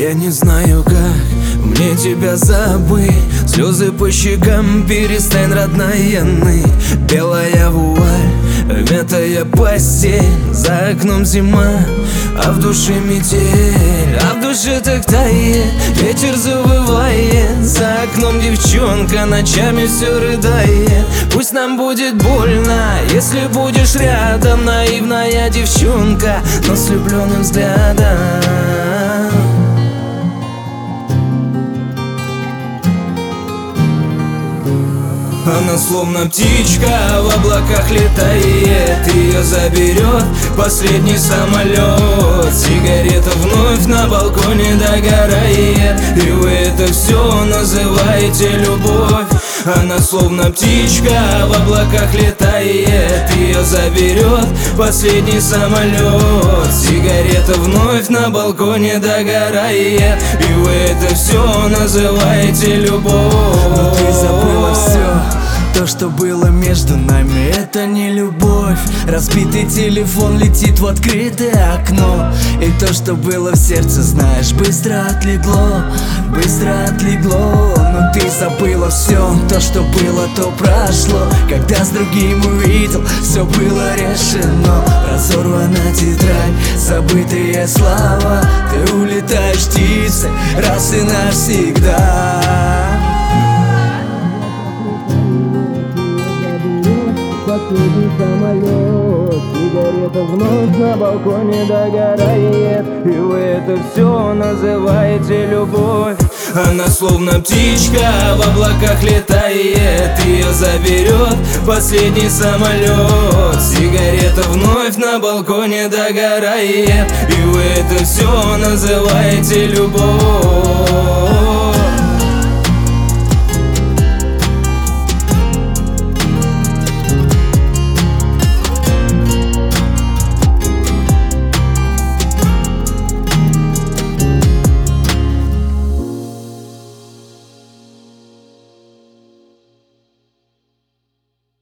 Я не знаю, как мне тебя забыть. Слезы по щекам, перестань, родная, ныть. Белая вуаль, мятая постель, за окном зима, а в душе метель. А в душе так тает, ветер завывает, за окном девчонка ночами все рыдает. Пусть нам будет больно, если будешь рядом, наивная девчонка, но с влюбленным взглядом. Она словно птичка в облаках летает, ее заберет последний самолет. Сигарета вновь на балконе догорает, и вы это все называете любовь. Она словно птичка в облаках летает, ее заберет последний самолет. Сигарета вновь на балконе догорает, и вы это все называете любовь. Но ты забыла все, то, что было между нами, это не любовь. Разбитый телефон летит в открытое окно, и то, что было в сердце, знаешь, быстро отлегло, быстро отлегло. Но ты забыла все, то, что было, то прошло. Когда с другим увидел, все было решено. Разорвана тетрадь, забытые слова. Ты улетаешь птицей раз и навсегда. Последний самолет, сигарета вновь на балконе догорает, и вы это все называете любовь. Она словно птичка в облаках летает, ее заберет последний самолет. Сигарета вновь на балконе догорает, и вы это все называете любовь.